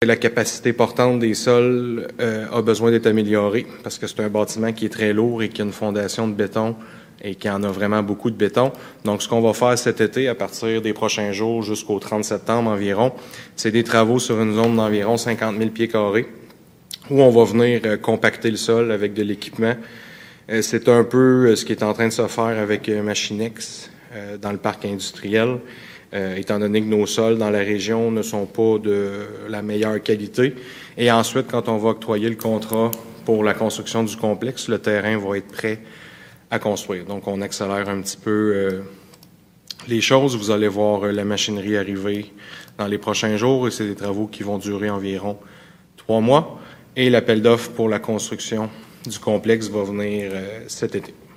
La capacité portante des sols a besoin d'être améliorée parce que c'est un bâtiment qui est très lourd et qui a une fondation de béton et qui en a vraiment beaucoup de béton. Donc, ce qu'on va faire cet été, à partir des prochains jours jusqu'au 30 septembre environ, c'est des travaux sur une zone d'environ 50 000 pieds carrés où on va venir compacter le sol avec de l'équipement. C'est un peu ce qui est en train de se faire avec Machinex dans le parc industriel. Étant donné que nos sols dans la région ne sont pas de la meilleure qualité. Et ensuite, quand on va octroyer le contrat pour la construction du complexe, le terrain va être prêt à construire. Donc, on accélère un petit peu les choses. Vous allez voir la machinerie arriver dans les prochains jours et c'est des travaux qui vont durer environ 3 mois. Et l'appel d'offres pour la construction du complexe va venir cet été.